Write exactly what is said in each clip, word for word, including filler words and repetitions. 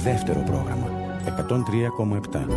δεύτερο πρόγραμμα εκατόν τρία κόμμα επτά.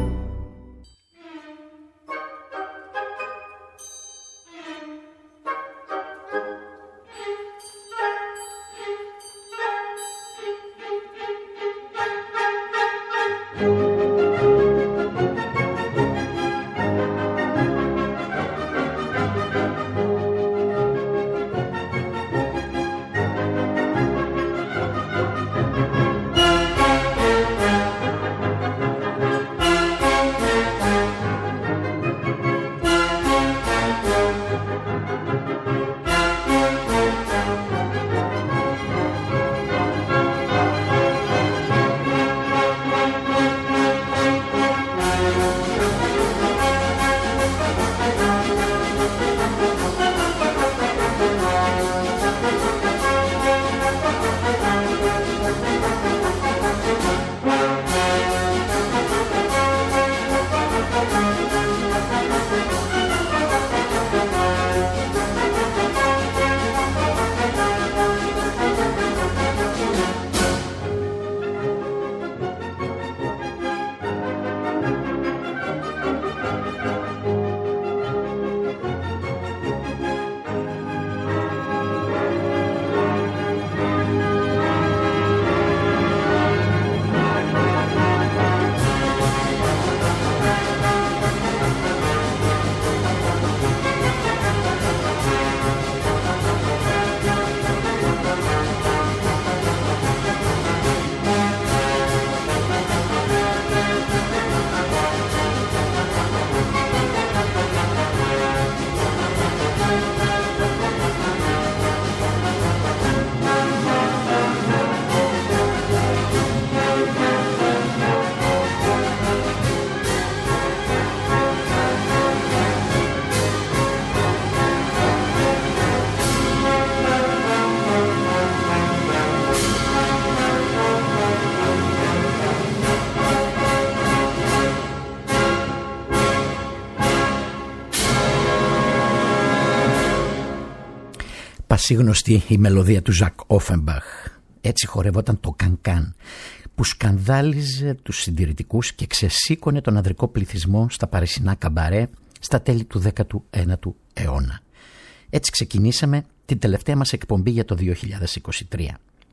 Πασίγνωστη η μελωδία του Ζακ Όφενμπαχ. Έτσι χορεύονταν το κανκάν, που σκανδάλιζε τους συντηρητικούς και ξεσήκωνε τον ανδρικό πληθυσμό στα παρισινά καμπαρέ στα τέλη του δέκατου ένατου αιώνα. Έτσι ξεκινήσαμε την τελευταία μας εκπομπή για το δύο χιλιάδες είκοσι τρία.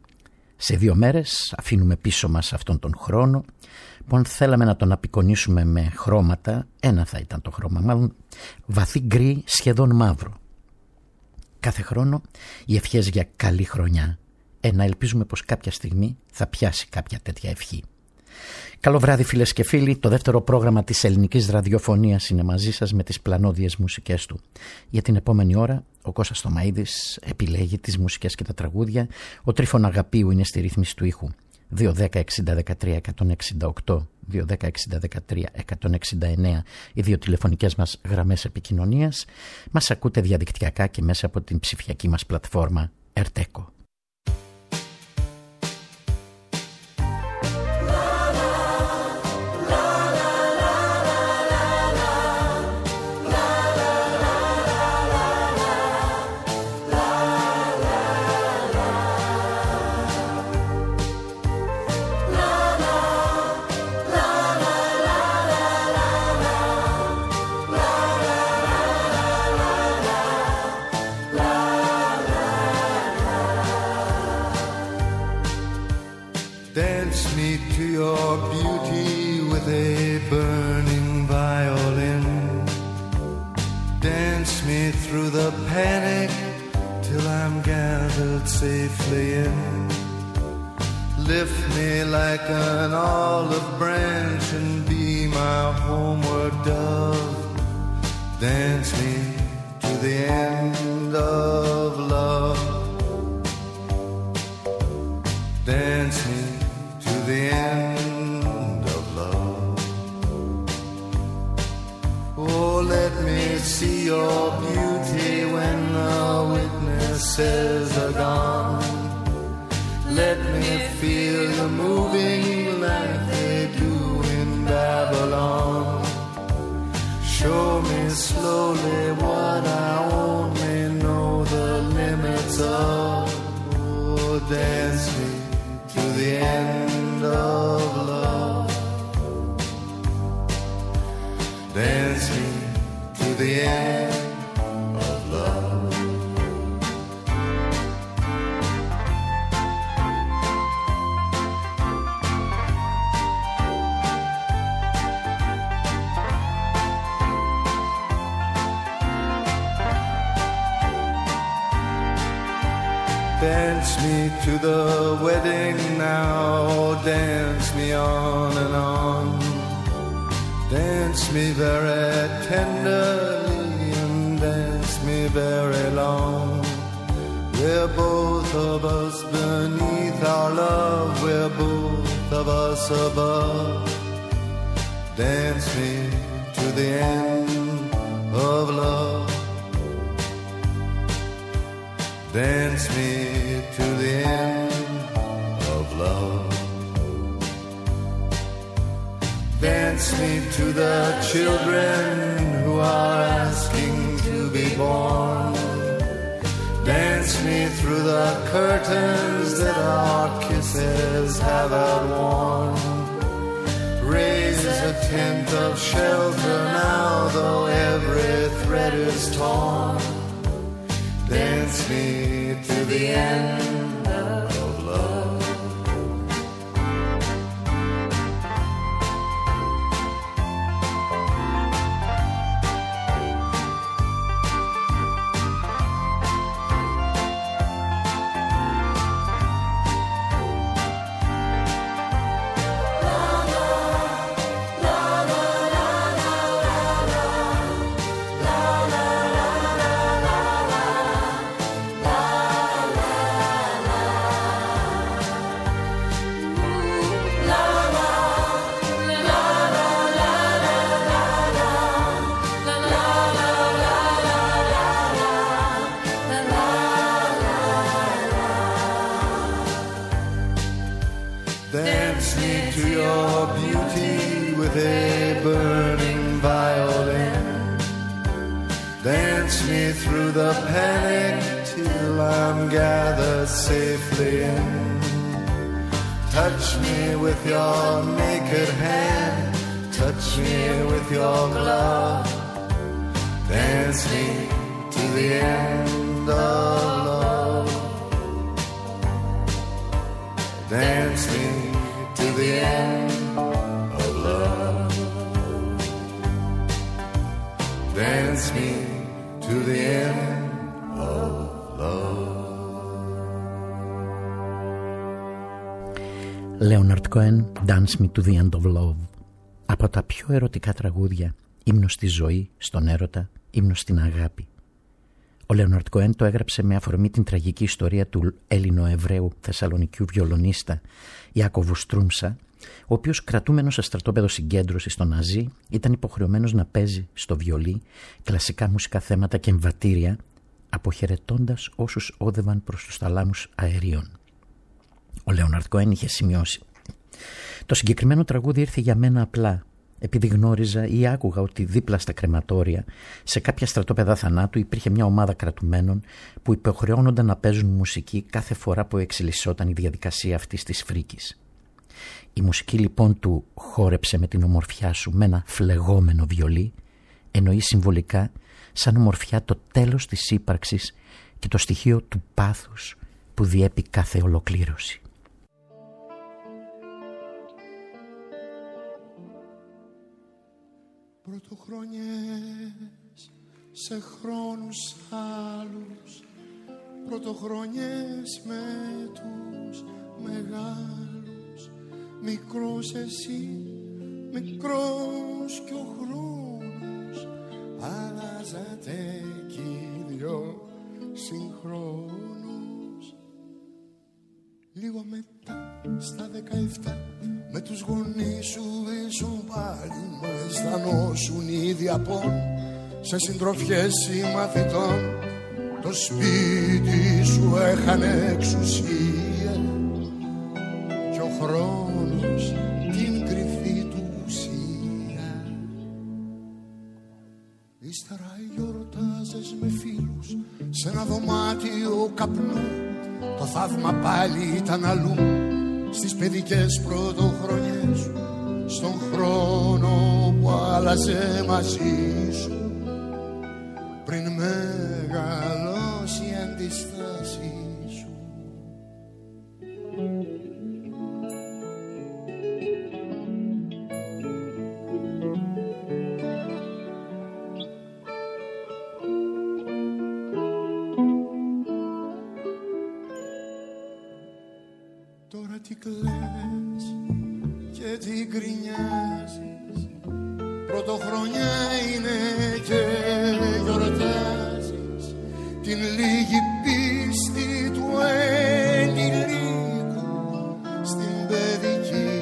Σε δύο μέρες αφήνουμε πίσω μας αυτόν τον χρόνο που αν θέλαμε να τον απεικονίσουμε με χρώματα, ένα θα ήταν το χρώμα, μάλλον βαθύ γκρι, σχεδόν μαύρο. Κάθε χρόνο οι ευχές για καλή χρονιά, ε, να ελπίζουμε πως κάποια στιγμή θα πιάσει κάποια τέτοια ευχή. Καλό βράδυ φίλες και φίλοι, το δεύτερο πρόγραμμα της ελληνικής ραδιοφωνίας είναι μαζί σας με τις πλανόδιες μουσικές του. Για την επόμενη ώρα ο Κώστας Θωμαίδης επιλέγει τις μουσικές και τα τραγούδια, ο Τρίφων Αγαπίου είναι στη ρύθμιση του ήχου. δύο δέκα εξήντα δεκατρία εκατόν εξήντα οκτώ, δύο δέκα εξήντα δεκατρία εκατόν εξήντα εννέα οι δύο τηλεφωνικές μας γραμμές επικοινωνίας. Μας ακούτε διαδικτυακά και μέσα από την ψηφιακή μας πλατφόρμα Ερτέκο. Panic till I'm gathered safely in. Lift me like an olive branch and be my homeward dove. Dance me to the end of love. Dance me to the end of love. Oh, let me see your beauty when the witnesses are gone. Let me feel you moving like they do in Babylon. Show me slowly what I only know the limits of. Oh, dance me to the end of love. the end of love. Dance me to the wedding now, dance me on and on. Dance me very tenderly and dance me very long. We're both of us beneath our love, we're both of us above. Dance me to the end of love. Dance me to the end of love. Dance me to the children who are asking to be born. Dance me through the curtains that our kisses have outworn. Raise a tent of shelter now, though every thread is torn. Dance me to the end of love. Dance me to your beauty with a burning violin. Dance me through the panic till I'm gathered safely in. Touch me with your naked hand, touch me with your glove. Dance me to the end of love. Dance me to the end of love. Dance me to the end of love. Leonard Cohen, Dance Me to the End of Love. Από τα πιο ερωτικά τραγούδια, ύμνος στη ζωή, στον έρωτα, ύμνος στην αγάπη. Ο Λέοναρντ Κοέν το έγραψε με αφορμή την τραγική ιστορία του Έλληνο-Εβραίου θεσσαλονικιού βιολονίστα Ιάκωβου Στρούμσα, ο οποίος κρατούμενος σε στρατόπεδο συγκέντρωσης στο Ναζί ήταν υποχρεωμένος να παίζει στο βιολί κλασικά μουσικά θέματα και εμβατήρια, αποχαιρετώντας όσους όδευαν προς τους θαλάμους αερίων. Ο Λέοναρντ Κοέν είχε σημειώσει: «Το συγκεκριμένο τραγούδι ήρθε για μένα απλά, επειδή γνώριζα ή άκουγα ότι δίπλα στα κρεματόρια, σε κάποια στρατόπεδα θανάτου, υπήρχε μια ομάδα κρατουμένων που υποχρεώνονταν να παίζουν μουσική κάθε φορά που εξελισσόταν η διαδικασία αυτής της φρίκης. Η μουσική λοιπόν του χόρεψε με την ομορφιά σου με ένα φλεγόμενο βιολί, εννοεί συμβολικά σαν ομορφιά το τέλος της ύπαρξης και το στοιχείο του πάθους που διέπει κάθε ολοκλήρωση». Πρωτοχρονιές σε χρόνους άλλους, πρωτοχρονιές με τους μεγάλους, μικρός εσύ, μικρός κι ο χρόνος, αλλάζατε κι οι δυο συγχρόνους. Λίγο μετά στα δεκαεφτά με τους γονείς σου ήσουν πάλι, μα αισθανόσουν ήδη απόν σε συντροφιές συμμαθητών. Το σπίτι σου έχανε εξουσία κι ο χρόνος την κρυφή του ουσία. Ύστερα γιορτάζες με φίλους σε ένα δωμάτιο καπνού, το θαύμα πάλι ήταν αλλού, στις παιδικές πρωτοχρονιές σου, στον χρόνο που άλλαζε μαζί σου. πριν μεγαλώσει η αντιστάση σου. Τώρα τι κλαις και τι γκρινιάζεις, πρωτοχρονιά είναι και γιορτάζεις την λίγη πίστη του ενηλίκου στην παιδική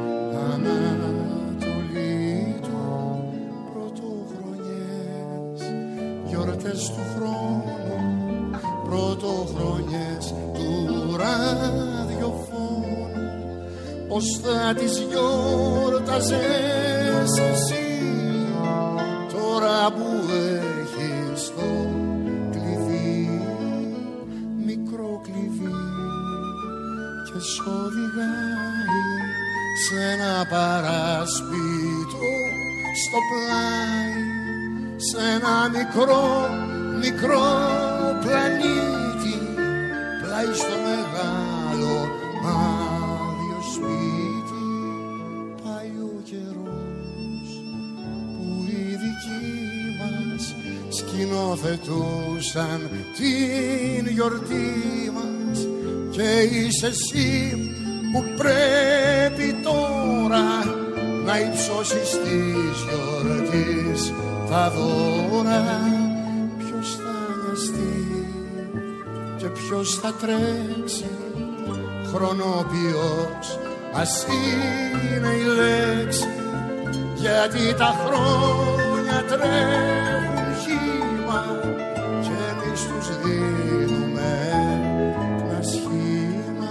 ανατολή του. Πρωτοχρονιές, γιορτές του χρόνου, πρωτοχρονιές του ραδιοφώνου. Πώς θα τις γιόρταζες εσύ τώρα που έχεις το κλειδί, μικρό κλειδί, και σ' οδηγάει σε ένα παράσπιτο στο πλάι, σε ένα μικρό, μικρό πλανήτη, πλάι στο μεγάλο άδειο σπίτι. Πάει ο καιρός που οι δικοί μας σκηνοθετούσαν την γιορτή μας, και είσαι εσύ που πρέπει τώρα να υψώσεις της γιορτής τα δώρα. Ποιος θα νοιαστεί και ποιος θα τρέξει, χρονοποιός ας είναι η λέξη, γιατί τα χρόνια τρέχουν χύμα και εμείς τους δίνουμε ένα σχήμα.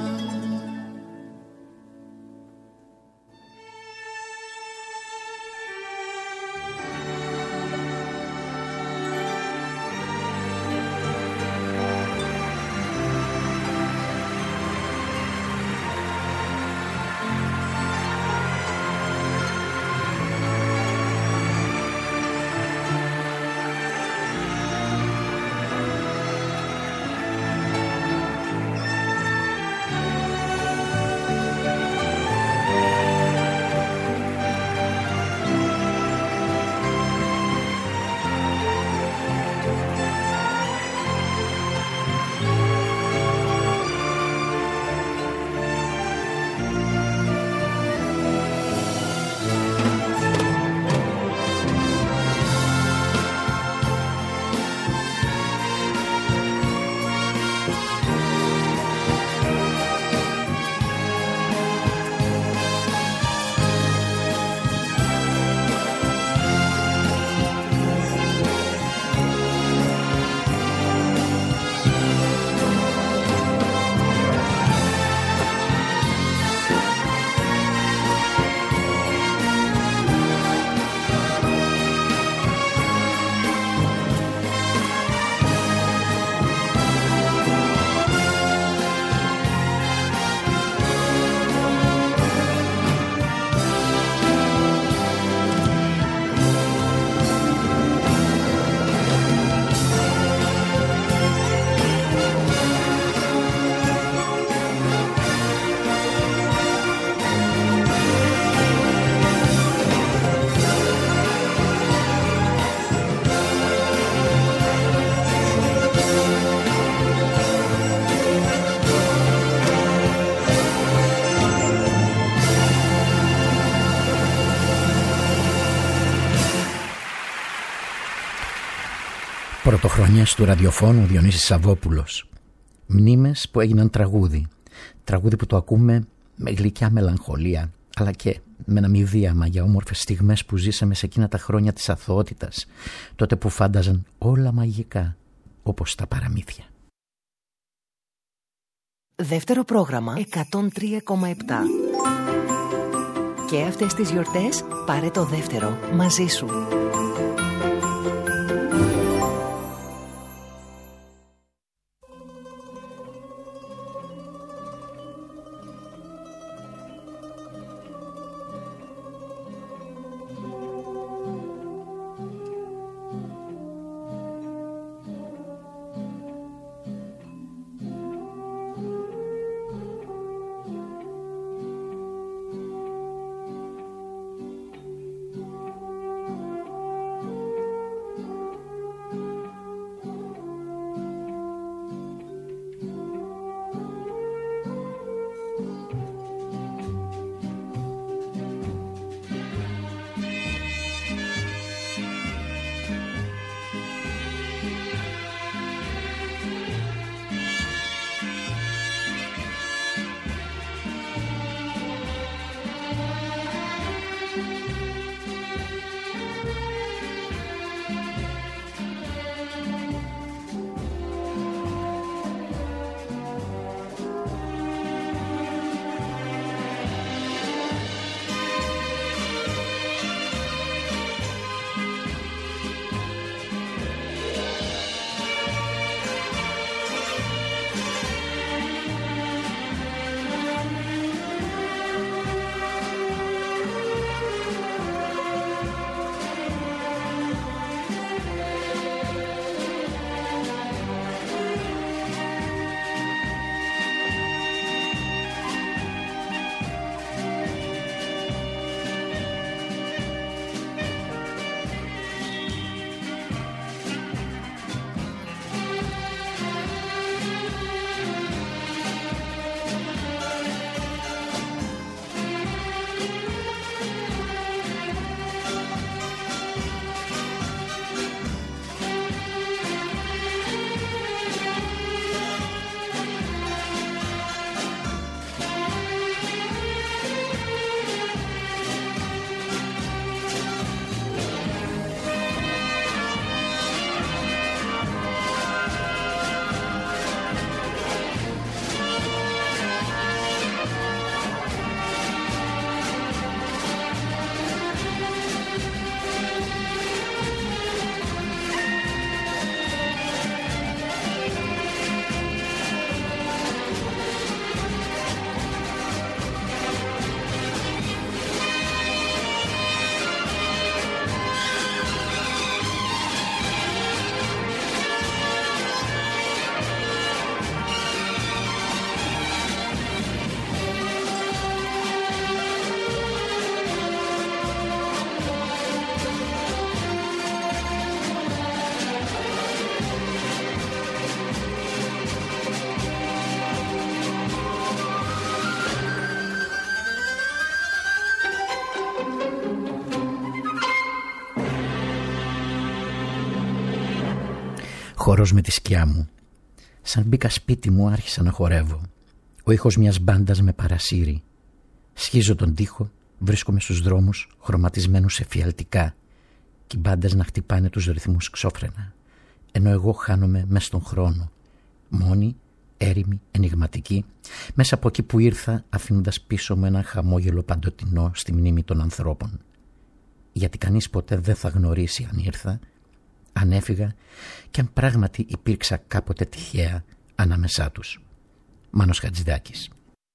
Πρωτοχρονιές του ραδιοφώνου, Διονύσης Σαββόπουλος. Μνήμες που έγιναν τραγούδι. Τραγούδι που το ακούμε με γλυκιά μελαγχολία, αλλά και με ένα μηδίαμα για όμορφες στιγμές που ζήσαμε σε εκείνα τα χρόνια της αθωότητας, τότε που φάνταζαν όλα μαγικά, όπως τα παραμύθια. Δεύτερο πρόγραμμα εκατόν τρία κόμμα επτά. Και αυτές τις γιορτές πάρε το δεύτερο μαζί σου. Χορός με τη σκιά μου. Σαν μπήκα σπίτι μου άρχισα να χορεύω. Ο ήχος μιας μπάντας με παρασύρει. Σχίζω τον τοίχο, βρίσκομαι στους δρόμους χρωματισμένους εφιαλτικά και οι μπάντες να χτυπάνε τους ρυθμούς ξόφρενα, ενώ εγώ χάνομαι μες στον χρόνο, μόνη, έρημη, ενιγματική, μέσα από εκεί που ήρθα, αφήνοντας πίσω μου ένα χαμόγελο παντοτινό στη μνήμη των ανθρώπων. Γιατί κανείς ποτέ δεν θα γνωρίσει αν ήρθα, αν έφυγα και αν πράγματι υπήρξα κάποτε τυχαία ανάμεσά τους. Μάνος Χατζηδάκης.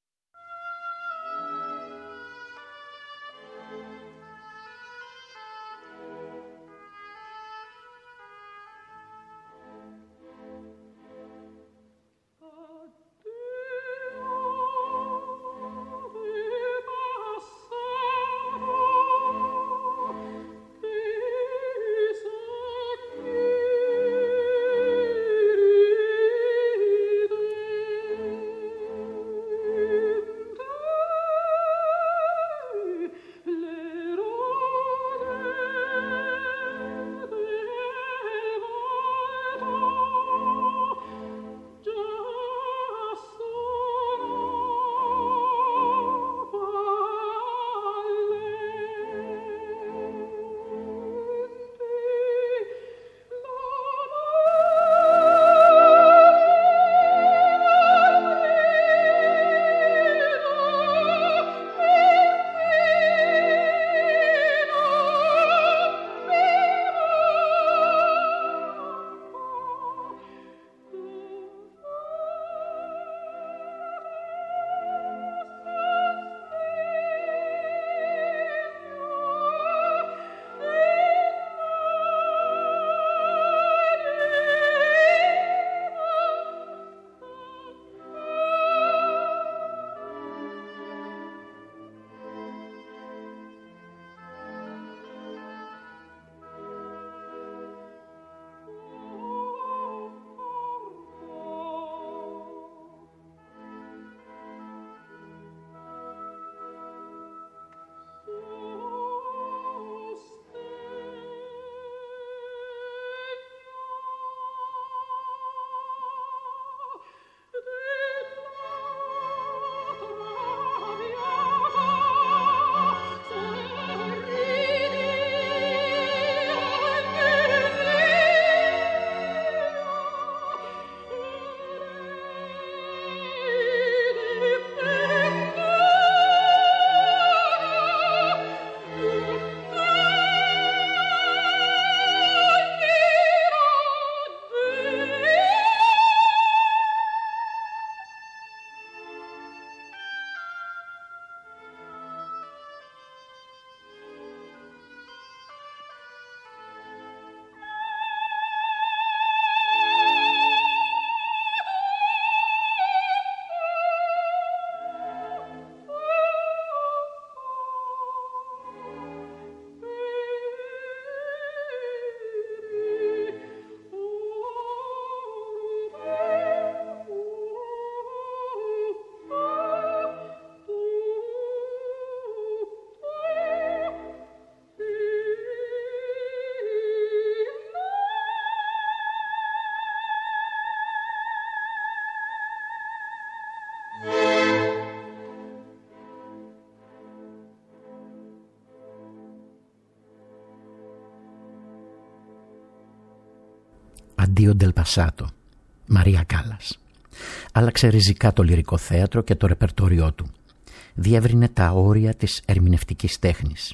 Αντίο Ντελ Πασάτο, Μαρία Κάλλας. Άλλαξε ριζικά το λυρικό θέατρο και το ρεπερτόριό του. Διεύρυνε τα όρια της ερμηνευτικής τέχνης.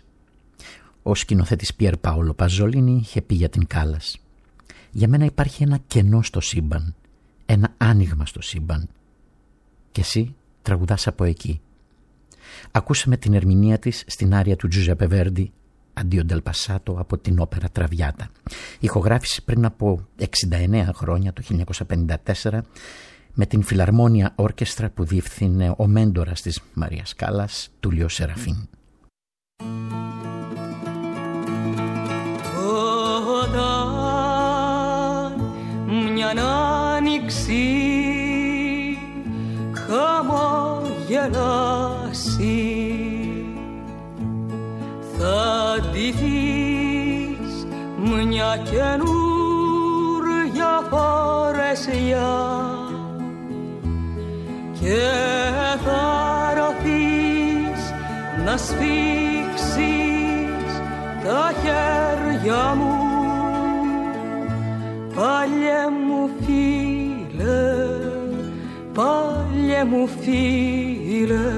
Ο σκηνοθέτης Πιέρ Πάολο Παζολίνι είχε πει για την Κάλλας: «Για μένα υπάρχει ένα κενό στο σύμπαν, ένα άνοιγμα στο σύμπαν. Και εσύ τραγουδάς από εκεί». Ακούσαμε την ερμηνεία της στην άρια του Τζουζέπε Βέρντι, Αντίο Ντελ Πασάτο, από την όπερα Τραβιάτα. Ηχογράφηση πριν από εξήντα εννέα χρόνια, το χίλια εννιακόσια πενήντα τέσσερα, με την Φιλαρμόνια Όρκεστρα που διεύθυνε ο μέντορας της Μαρίας Κάλλας, Τούλιο Σεραφίν. Όταν μια άνοιξη χαμογελάσει, θα ντυθείς μια καινούρια φορεσιά και θα ρωθείς να σφίξεις τα χέρια μου, παλιέ μου φίλε, παλιέ μου φίλε.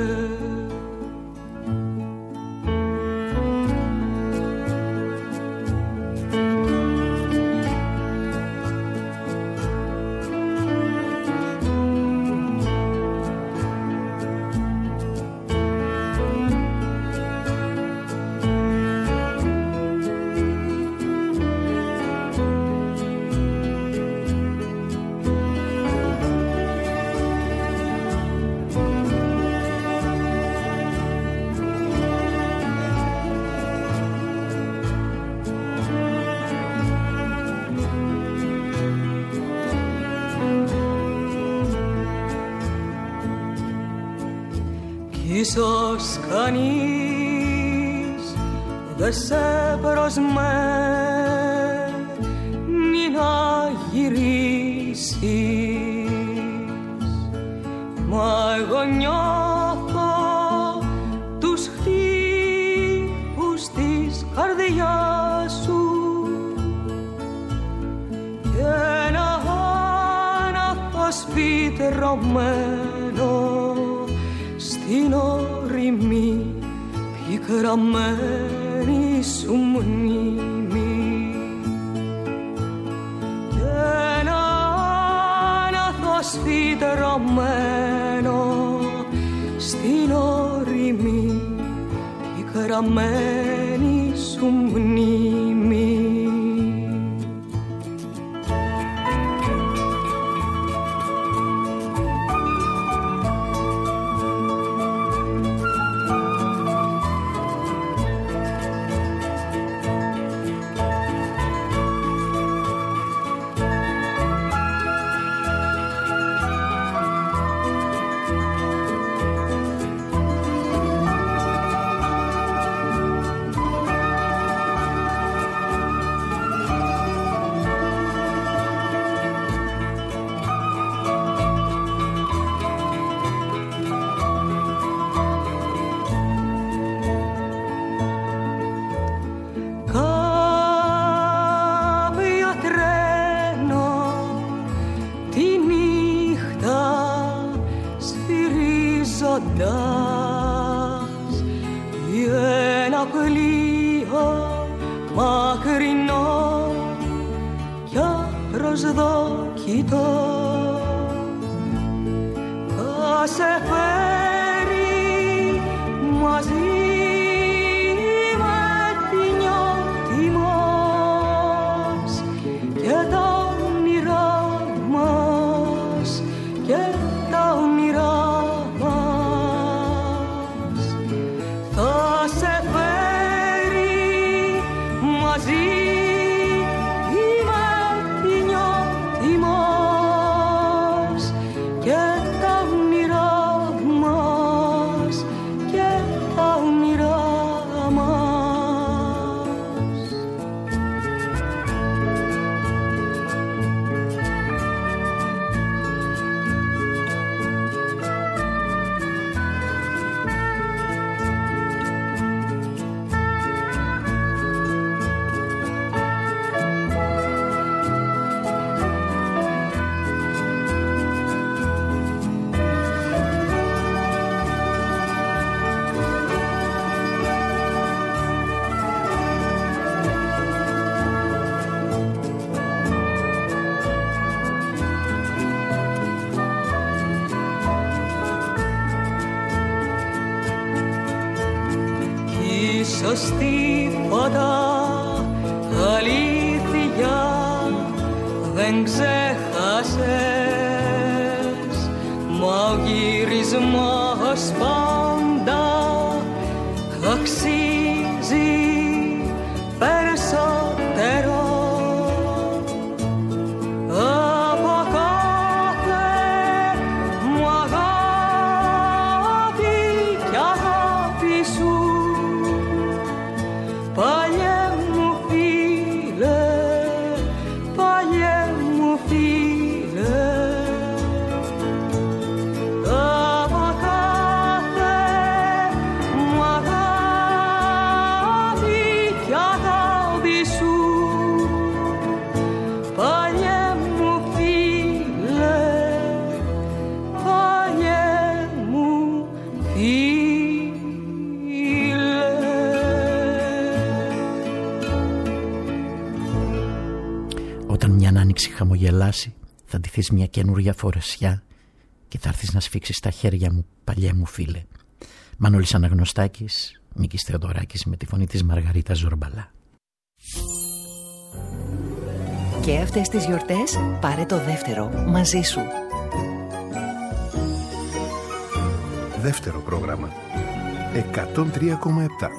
Ίσως κανείς δε σε προσμένει να γυρίσεις, μα εγώ νιώθω τους χτύπους της καρδιάς σου και ένα άναθος φυτρωμένο στην ορεινή πικραμένη σου μνήμη και ένα άναθος φυτρωμένο στην ορεινή πικραμένη σου μνήμη. ίσως τίποτα αλήθεια δεν ξέχασες, μα ο γυρισμός πάντα αξίζει περισσότερο από κάθε μου αγάπη κι αγάπη σου. Παλιέ μου φίλε, παλιέ μου φίλε, Όταν μια άνοιξη χαμογελάσει, θα ντυθείς μια καινούρια φορεσιά και θα έρθεις να σφίξεις τα χέρια μου, παλιέ μου φίλε. Μανώλης Αναγνωστάκης, Μίκης Θεοδωράκης με τη φωνή της Μαργαρίτας Ζορμπαλά. Και αυτές τις γιορτές πάρε το δεύτερο μαζί σου. Δεύτερο πρόγραμμα εκατόν τρία κόμμα επτά.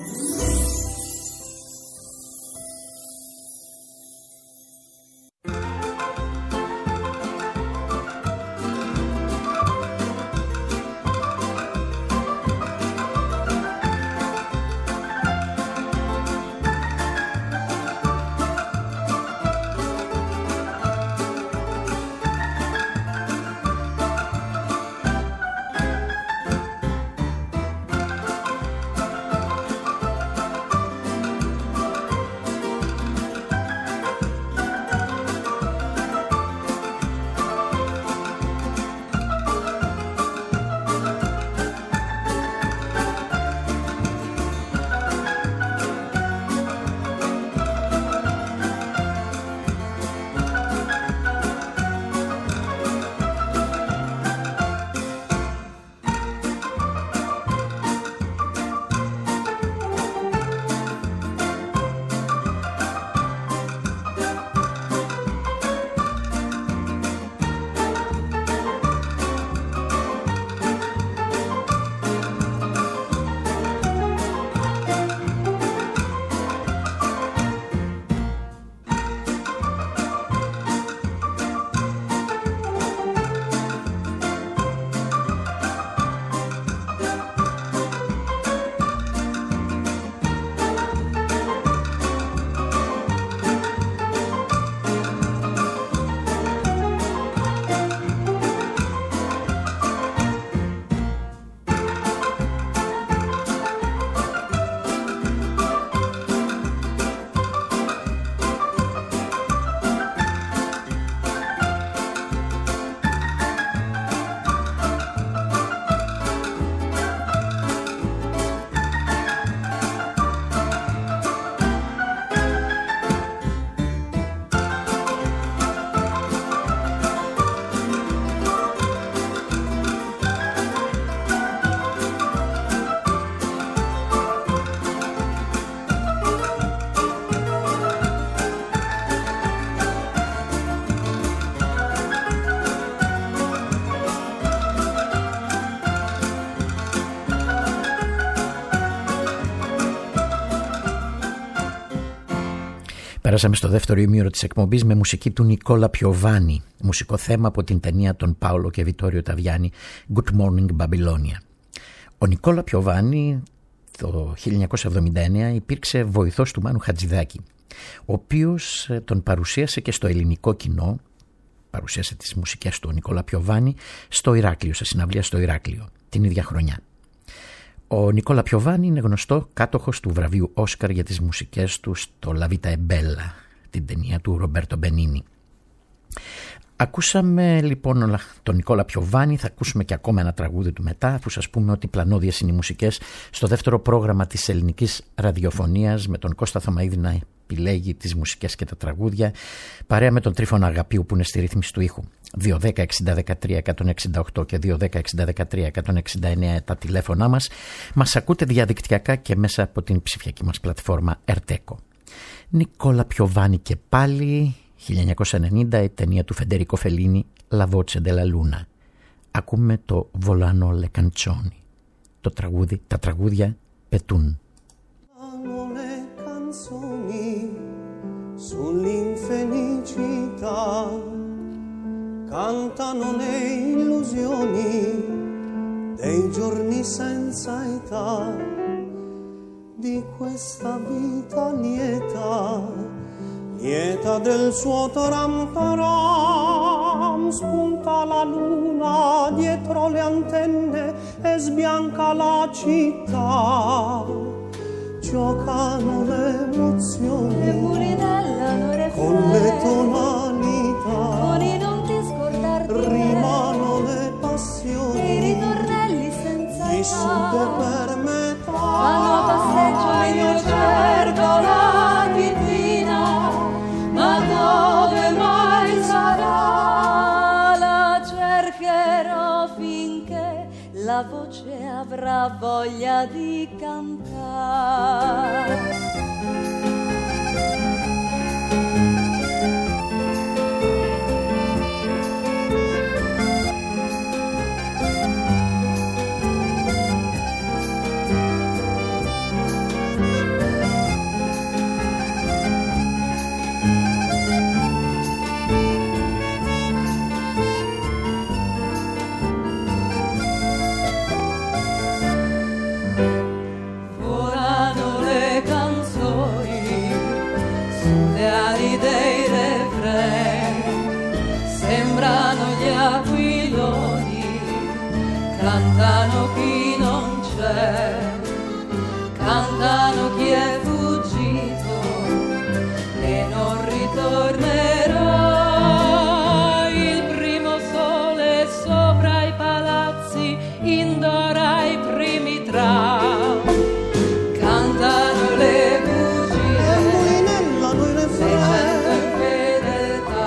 Πέρασαμε στο δεύτερο ημίωρο της εκπομπής με μουσική του Νικόλα Πιοβάνι, μουσικό θέμα από την ταινία των Πάολο και Βιτόριο Ταβιάνι, Good Morning Babylonia. Ο Νικόλα Πιοβάνι το χίλια εννιακόσια εβδομήντα εννέα υπήρξε βοηθός του Μάνου Χατζηδάκη, ο οποίος τον παρουσίασε και στο ελληνικό κοινό, παρουσίασε τις μουσικές του ο Νικόλα Πιοβάνι στο Ηράκλειο, σε συναυλία στο Ηράκλειο την ίδια χρονιά. Ο Νικόλα Πιοβάνι είναι γνωστό κάτοχος του βραβείου Όσκαρ για τις μουσικές του στο La Vita e Bella, την ταινία του Ρομπέρτο Μπενίνι. Ακούσαμε λοιπόν τον Νικόλα Πιοβάνι, θα ακούσουμε και ακόμα ένα τραγούδι του μετά, αφού σας πούμε ότι πλανώδιες είναι οι μουσικές στο δεύτερο πρόγραμμα της ελληνικής ραδιοφωνίας, με τον Κώστα Θωμαίδη να επιλέγει τις μουσικές και τα τραγούδια, παρέα με τον Τρίφωνα Αγαπίου που είναι στη ρύθμιση του ήχου. δύο δέκα εξήντα δεκατρία εκατόν εξήντα οκτώ και δύο δέκα εξήντα δεκατρία εκατόν εξήντα εννέα τα τηλέφωνά μας. Μας ακούτε διαδικτυακά και μέσα από την ψηφιακή μας πλατφόρμα Ερτέκο. Νικόλα Πιοβάνι και πάλι, χίλια εννιακόσια ενενήντα, η ταινία του Φεντερίκο Φελίνι, La Voce della Luna. Ακούμε το Volano le canzoni. Το τραγούδι, τα τραγούδια πετούν. Sull'infelicità cantano le illusioni dei giorni senza età di questa vita lieta, lieta del suo taram-taram. Spunta la luna dietro le antenne e sbianca la città. Giocano le emozioni con le tonalità, con non ti scordar rimano le passioni, i ritornelli senza vissute per metà. Fanno passeggio e io cerco la titina, ma dove mai sarà? La cercherò finché la voce avrà voglia di cantare. Cantano chi non c'è, cantano chi è fuggito e non ritornerà. Il primo sole sopra i palazzi indora i primi tram. Cantano le bugie, seicento infedeltà,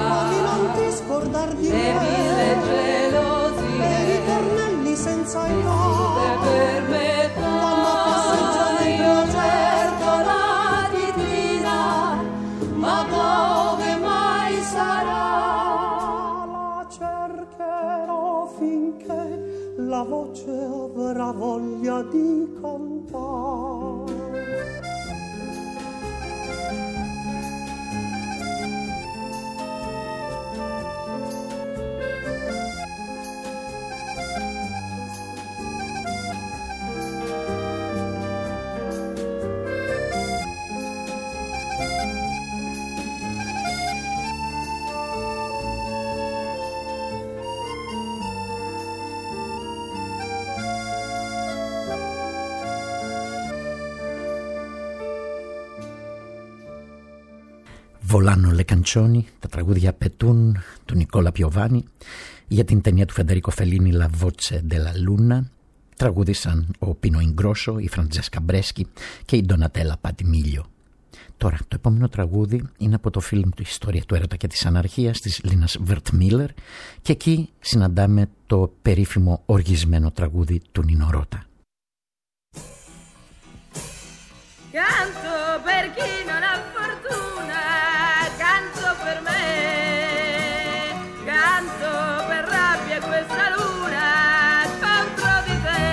le mille gelosie senza il per metà. Io cerco la titina, ma dove mai sarà? La cercherò finché la voce avrà voglia di cantare. Volano le canzoni, τα τραγούδια πετούν του Νικόλα Πιοβάνη για την ταινία του Φεντερίκο Φελίνι La Voce della Luna. Τραγούδισαν ο Πίνο Ιγκρόσο, η Φραντζέσκα Μπρέσκι και η Ντονατέλα Πατιμίλιο. Τώρα, το επόμενο τραγούδι είναι από το φιλμ του Ιστορία του Έρωτα και της Αναρχίας της Λίνας Βερτμίλερ και εκεί συναντάμε το περίφημο οργισμένο τραγούδι του Νίνο Ρώτα. Canto per chi non ha fortuna, canto per me, canto per rabbia questa luna contro di te,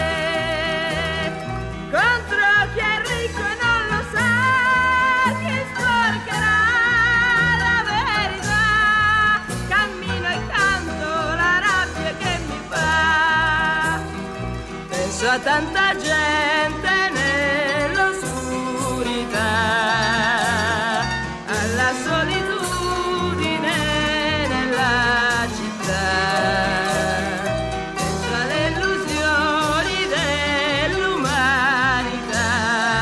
contro chi è ricco e non lo sa, chi sporcherà la verità, cammino e canto la rabbia che mi fa, penso a tanta gente alla solitudine nella città, penso alle illusioni dell'umanità,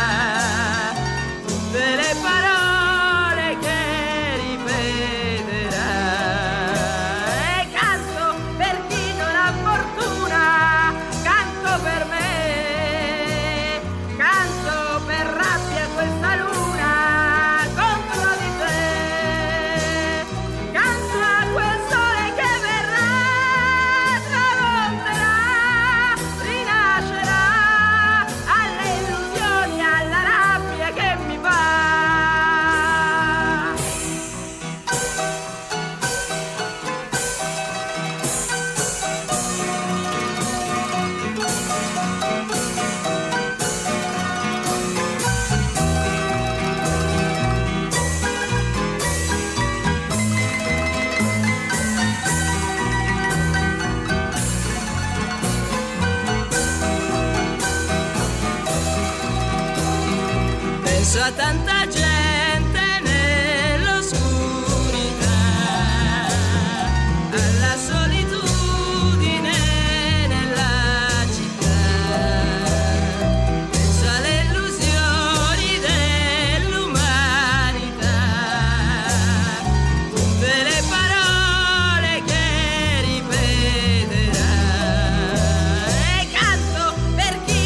tutte le parole che ripeterà, e canto per chi non ha fortuna, canto per me, canto per rabbia questa luna penso a tanta gente nell'oscurità, alla solitudine nella città, penso alle illusioni dell'umanità, tutte le parole che ripeterà, e canto per chi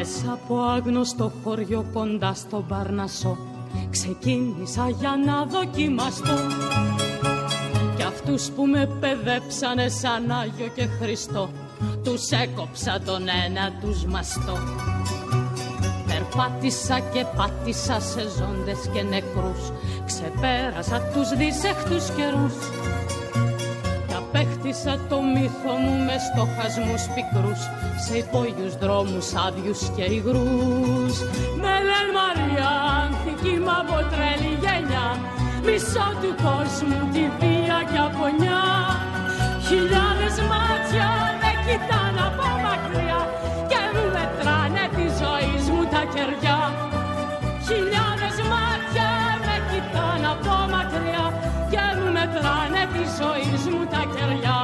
Μέσα από άγνωστο χωριό κοντά στο Παρνασσό ξεκίνησα για να δοκιμαστώ. Κι αυτούς που με παιδέψανε σαν Άγιο και Χριστό τους έκοψα τον ένα τους μαστό. Περπάτησα και πάτησα σε ζώντες και νεκρούς, ξεπέρασα τους δυσέχτους καιρούς κι απέκτησα το μύθο μου με στοχασμούς πικρούς σε υπόγειους δρόμους άδειους και υγρούς. Με λένε Μαρία, ανθική μ' από τρέλη γενιά, μισό του κόσμου τη βία και απονιά. Χιλιάδες μάτια με κοιτάνε από μακριά και μου μετράνε τη ζωή μου τα κεριά. Χιλιάδες μάτια με κοιτάνε από μακριά και μου μετράνε τη ζωή μου τα κεριά.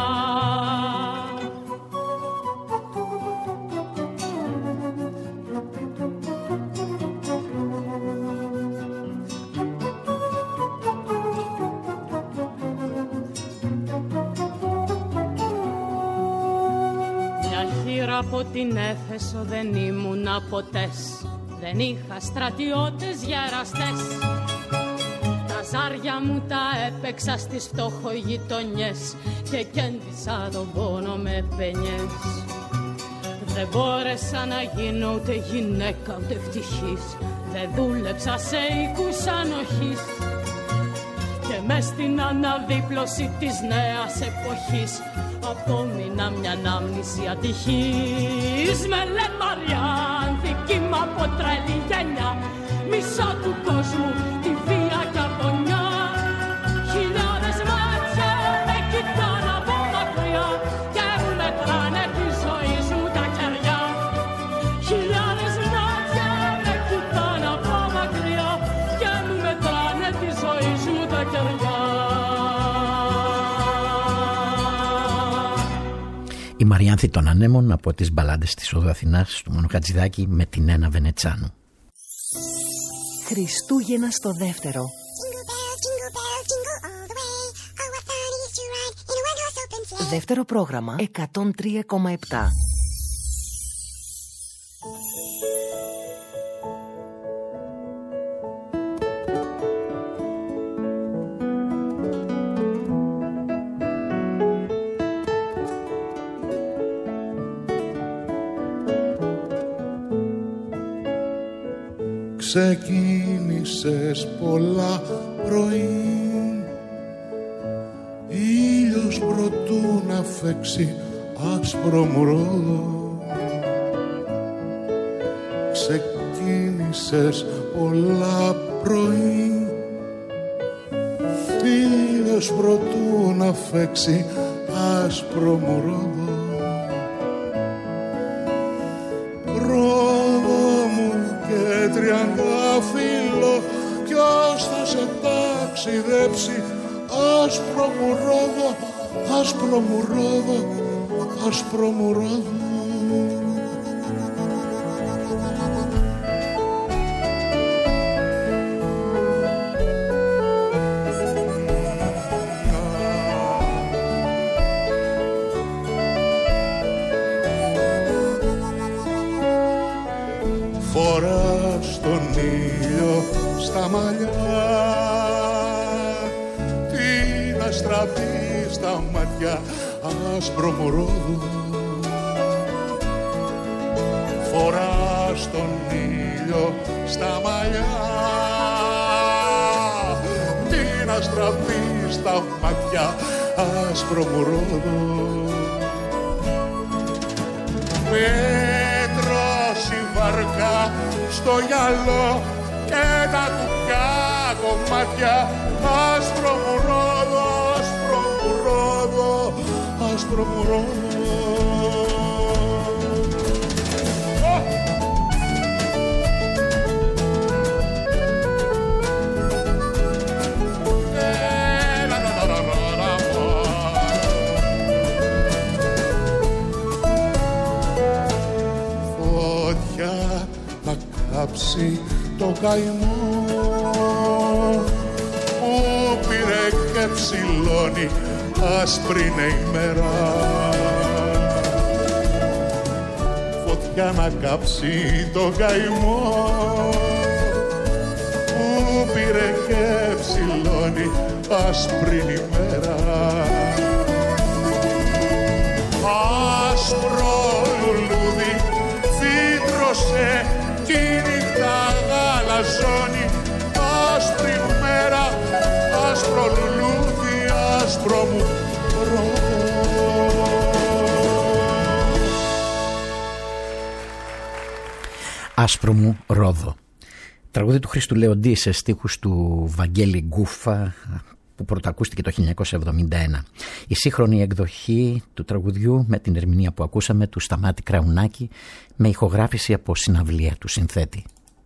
Από την Έφεσο δεν ήμουνα ποτές, δεν είχα στρατιώτες γεραστές. Τα ζάρια μου τα έπαιξα στις φτωχογειτονιές και κέντησα τον πόνο με πενιές. Δεν μπόρεσα να γίνω ούτε γυναίκα ούτε ευτυχής, δεν δούλεψα σε οίκους ανοχής και μες στην αναδίπλωση της νέας εποχής απόμεινα μια ανάμνηση ατυχής. Με λένε Μαριά, ανθική μ' από τρέλη γενιά, μισό του κόσμου τη βία και απονιά. Χιλιάδες μάτια με κοιτάνε από μακριά και μου μετράνε τη ζωή μου τα κεριά. Χιλιάδες μάτια με κοιτάνε από μακριά και μου μετράνε τη ζωή μου τα κεριά. Η Μαριάνθη των Ανέμων από τις μπαλάντες της Οδού Αθηνάς του Μάνου Χατζηδάκη με την Ένα Βενετσάνου. Χριστούγεννα στο δεύτερο. Δεύτερο πρόγραμμα εκατόν τρία κόμμα επτά. Ξεκίνησες πολλά πρωί, ήλιος προτού να φέξει άσπρο μουρόδο. Ξεκίνησες πολλά πρωί, ήλιος προτού να φέξει άσπρο μουρόδο. Τριαντάφυλλο ποιος θα σε ταξιδέψει, άσπρο μου ρόδο, άσπρο μου ρόδο, άσπρο μου ρόδο. Φοράς τον ήλιο στα μαλλιά, την αστραπή στα μάτια, άσπρο μορόδο. Φοράς τον ήλιο στα μαλλιά, την αστραπή στα μάτια, άσπρο μορόδο. Βαρκά στο γυαλό και τα κουκιά κομμάτια, άσπρο μουρόδο, άσπρο μουρόδο, άσπρο μουρόδο. Κάψει το καημό που πήρε και ψηλώνει, άσπρη είναι η μέρα. γυναίκα να κάψει το καημό που πήρε και ψηλώνει άσπρη ημέρα. Άσπρο λουλούδι φύτρωσε κι η νύχτα γαλαζώνει. Άσπρη μέρα, άσπρο λουλούδι, άσπρο μου ρόδο. Άσπρο μου ρόδο. Τραγούδι του Χρήστου Λεοντή σε στίχους του Βαγγέλη Γκούφα, που πρωτοακούστηκε το χίλια εννιακόσια εβδομήντα ένα. Η σύγχρονη εκδοχή του τραγουδιού με την ερμηνεία που ακούσαμε του Σταμάτη Κραουνάκη, με ηχογράφηση από συναυλία του συνθέτη.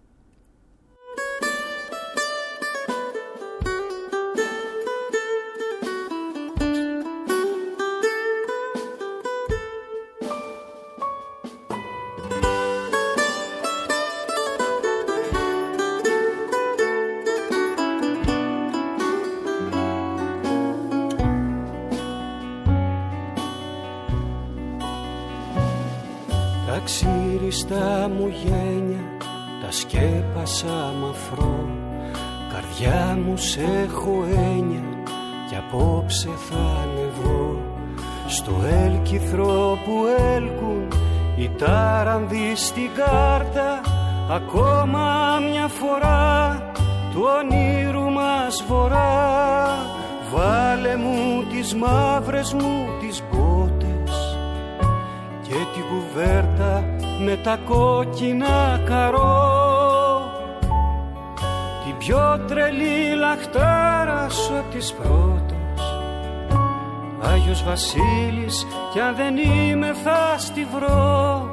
Ξύριστα μου γένια, τα σκέπασα μαφρό. Καρδιά μου σ' έχω έννοια κι απόψε θα ανεβώ. Στο έλκυθρο που έλκουν οι τάρανδοι στην κάρτα, ακόμα μια φορά του ονείρου μας βορρά. Βάλε μου τις μαύρες μου τις μπότες και την κουβέρτα με τα κόκκινα καρό, την πιο τρελή λαχτάρα σου απ' τις πρώτες. Άγιος Βασίλης κι αν δεν είμαι θα στη βρω.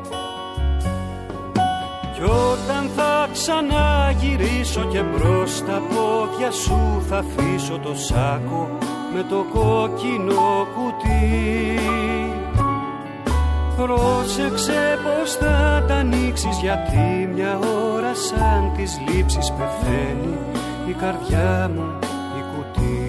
Κι όταν θα ξαναγυρίσω και μπρος στα πόδια σου θα αφήσω το σάκο με το κόκκινο κουτί. Πρόσεξε πως θα τα ανοίξεις, γιατί μια ώρα σαν τις λήψεις πεθαίνει η καρδιά μου η κουτί.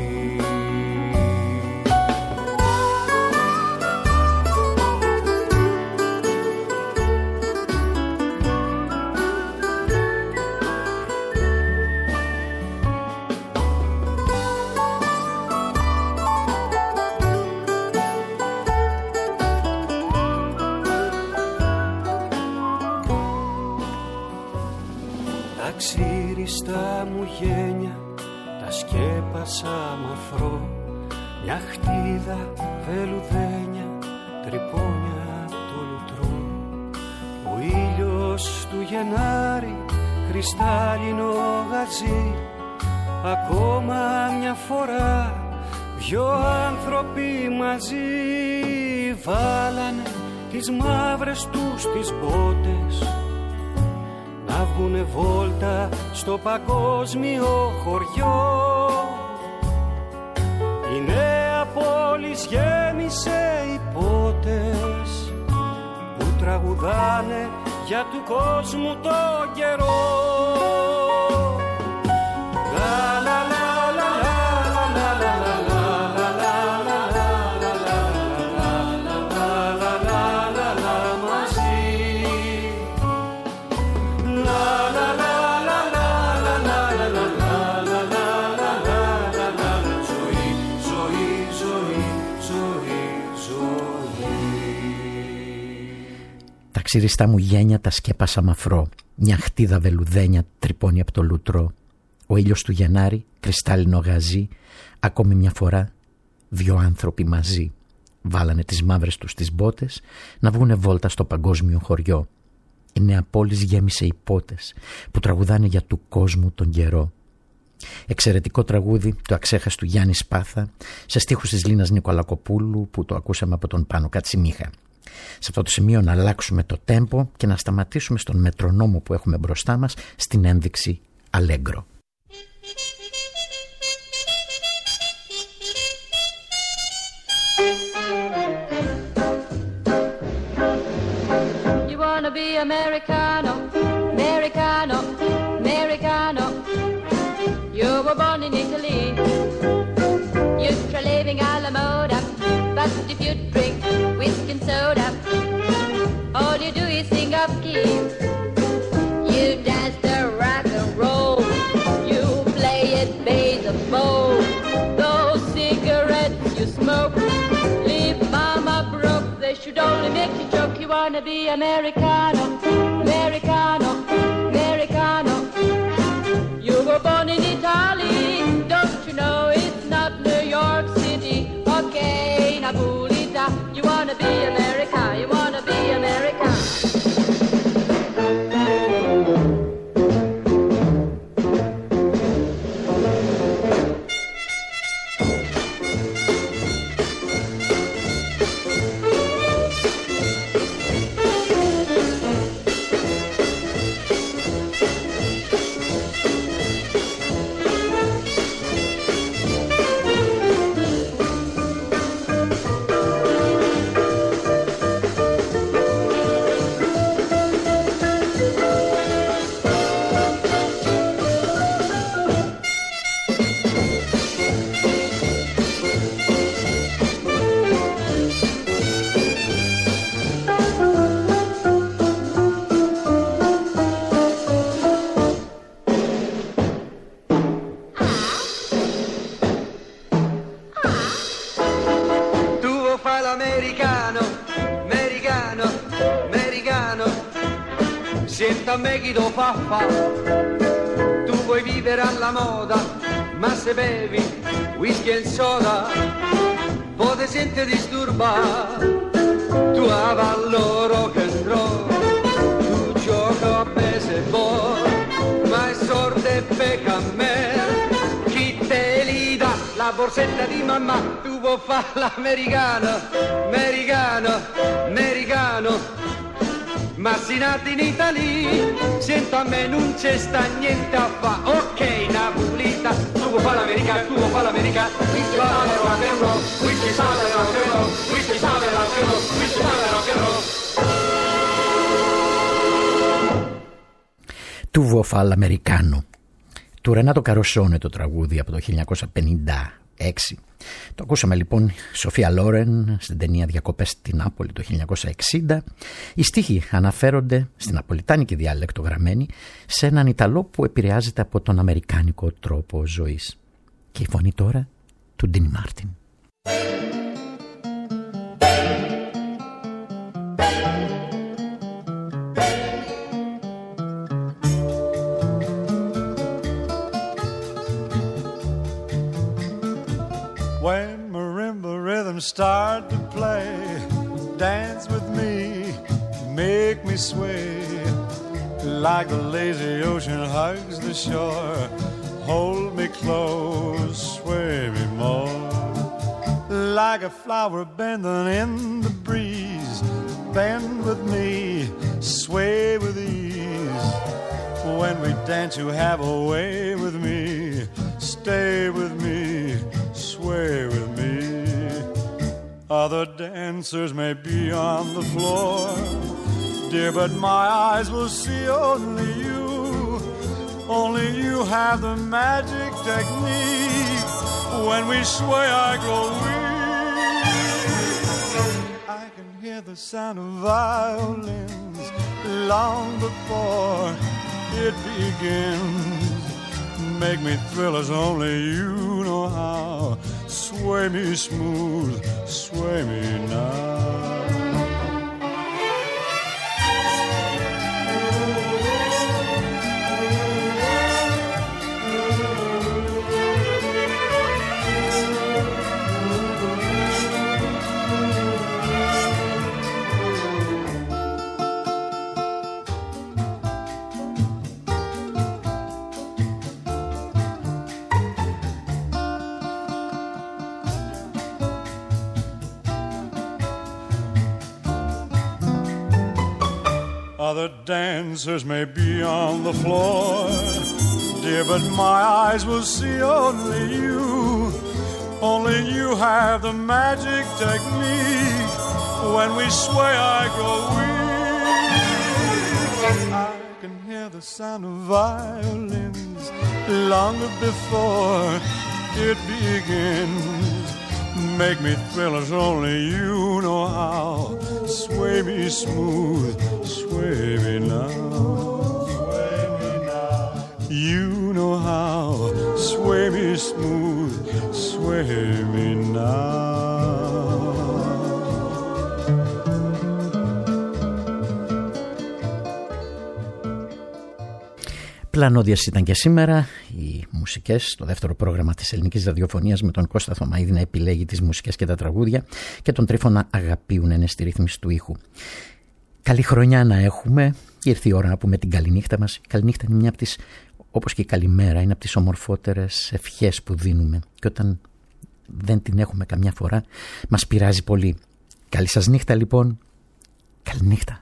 Ξύριστα μου γένια, τα σκέπασα μαφρό. Μια χτίδα βελουδένια, τρυπώνια απ' το λουτρό. Ο ήλιος του Γενάρη, κρυστάλλινο γαζί. Ακόμα μια φορά, δυο άνθρωποι μαζί. Βάλανε τις μαύρες τους τις μπότες να βγουνε βόλτα στο παγκόσμιο χωριό. Η νέα πόλη γέμισε υπότες που τραγουδάνε για του κόσμου το καιρό. Λα λα λα λα λα λα λα λα λα ξυριστά μου γένια τα σκέπασα μαφρό. Μια χτίδα βελουδένια τρυπώνει από το λουτρό. Ο ήλιος του Γενάρη, κρυστάλλινο γαζί. Ακόμη μια φορά δυο άνθρωποι μαζί βάλανε τις μαύρες τους τις μπότες να βγουνε βόλτα στο παγκόσμιο χωριό. Η νέα πόλη γέμισε υπότες που τραγουδάνε για του κόσμου τον καιρό. Εξαιρετικό τραγούδι του αξέχαστου Γιάννη Σπάθα σε στίχους της Λίνας Νικολακοπούλου που το ακούσαμε από τον Πάνο Κατσιμίχα. Σε αυτό το σημείο να αλλάξουμε το τέμπο και να σταματήσουμε στον μετρονόμο που έχουμε μπροστά μας στην ένδειξη Αλέγκρο. You wanna be Americano, Americano, Americano. You were born in Italy. You're living alla moda. But if you drink whiskey and soda, all you do is sing up key. Americano, Americano, Americano. You were born in Italy, don't you know it's not New York City? Okay, Napolita, you wanna be America, you wanna be America. a me chi lo fa fa. Tu vuoi vivere alla moda, ma se bevi whisky e soda, poi ti senti disturba. Tu avallo rock and roll, tu gioca a baseball, ma è sordo e pecca a me. Chi te li dà la borsetta di mamma? Tu vuoi fare l'americano, americano, americano. Ma si nati in Italia, sento a me non c'è sta niente a fa. Ok, Napolita, tu vuoi fare l'America, tu vuoi fare l'America. Whisky sale rock and roll, whisky sale rock and roll, whisky sale rock and roll, whisky sale rock and roll. Tu vuoi fare l'americano. Του Ρενάτο Καροσόνε το τραγούδι από το χίλια εννιακόσια πενήντα έξι. Το ακούσαμε λοιπόν Σοφία Λόρεν στην ταινία Διακοπές στην Νάπολη το χίλια εννιακόσια εξήντα. Οι στίχοι αναφέρονται στην ναπολιτάνικη διάλεκτο γραμμένη σε έναν Ιταλό που επηρεάζεται από τον αμερικάνικο τρόπο ζωής. Και η φωνή τώρα του Ντίνι Μάρτιν. When marimba rhythms start to play, dance with me, make me sway. Like the lazy ocean hugs the shore, hold me close, sway me more. Like a flower bending in the breeze, bend with me, sway with ease. When we dance you have a way with me, stay with me, sway with me. Other dancers may be on the floor, dear, but my eyes will see only you. Only you have the magic technique. When we sway I go weak. I can hear the sound of violins long before it begins. Make me thrill as only you know how. Sway me smooth, sway me now. Other dancers may be on the floor, dear, but my eyes will see only you. Only you have the magic technique. When we sway I go weak. I can hear the sound of violins long before it begins. Make me thrill as only you know how. Sway me smooth, sway me now. Sway me now. You know how. Sway me smooth, sway me now. Πλανώδιας ήταν και σήμερα οι μουσικές στο δεύτερο πρόγραμμα της ελληνικής ραδιοφωνίας, με τον Κώστα Θωμαίδη να επιλέγει τις μουσικές και τα τραγούδια και τον Τρίφωνα Αγαπίου να είναι στη ρύθμιση του ήχου. Καλή χρονιά να έχουμε. Ήρθε η ώρα να πούμε την καληνύχτα μας. Η καληνύχτα είναι μια από τις, όπως και η καλημέρα, είναι από τις ομορφότερες ευχές που δίνουμε, και όταν δεν την έχουμε καμιά φορά μας πειράζει πολύ. Καλή σας νύχτα λοιπόν. Καληνύχτα.